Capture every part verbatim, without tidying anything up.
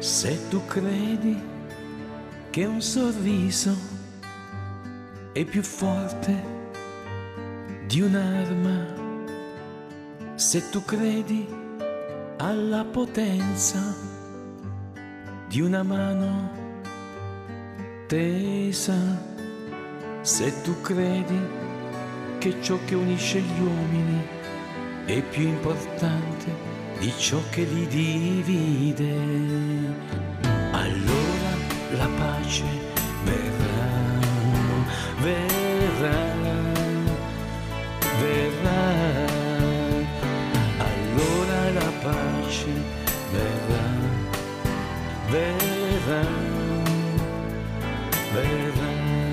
Se tu credi che un sorriso è più forte di un'arma, se tu credi alla potenza di una mano tesa, se tu credi che ciò che unisce gli uomini è più importante di ciò che li divide, allora la pace verrà, verrà, verrà, allora la pace verrà, verrà, verrà.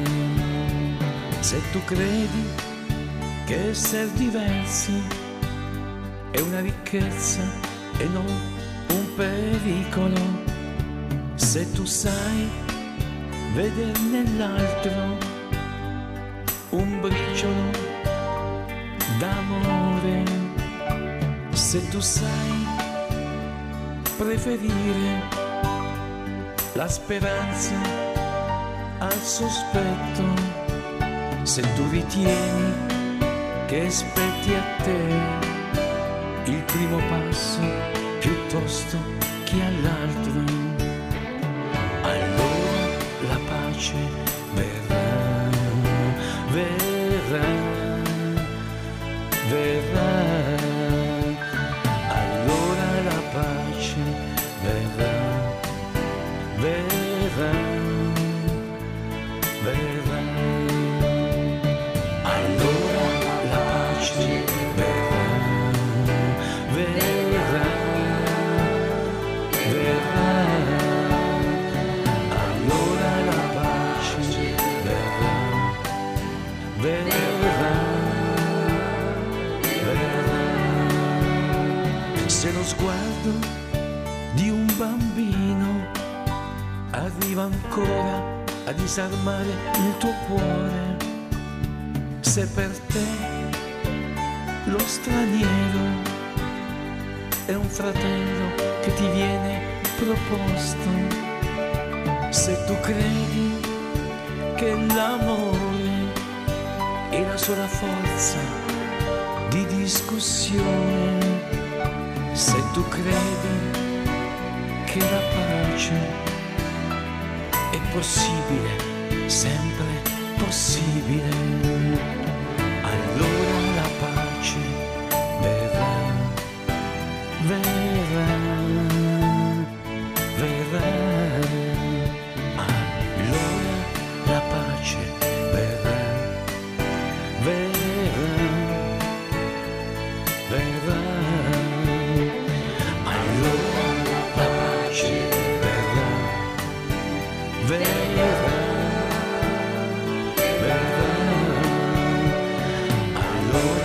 Se tu credi che essere diversi è una ricchezza e non un pericolo, se tu sai vedere nell'altro un briciolo d'amore, se tu sai preferire la speranza al sospetto, se tu ritieni che spetti a te il primo passo piuttosto che all'altro, allora la pace verrà, verrà, verrà, allora la pace verrà, verrà, verrà, allora la pace verrà, verrà, verrà, allora la pace verrà, verrà, verrà. Se lo sguardo di un bambino arriva ancora a disarmare il tuo cuore, se per te lo straniero è un fratello che ti viene proposto, se tu credi che l'amore è la sola forza di discussione, se tu credi che la pace è possibile, sempre possibile, allora la pace verrà, verrà, verrà, allora la pace verrà, verrà, verrà, allora la pace verrà, verrà, verrà, allora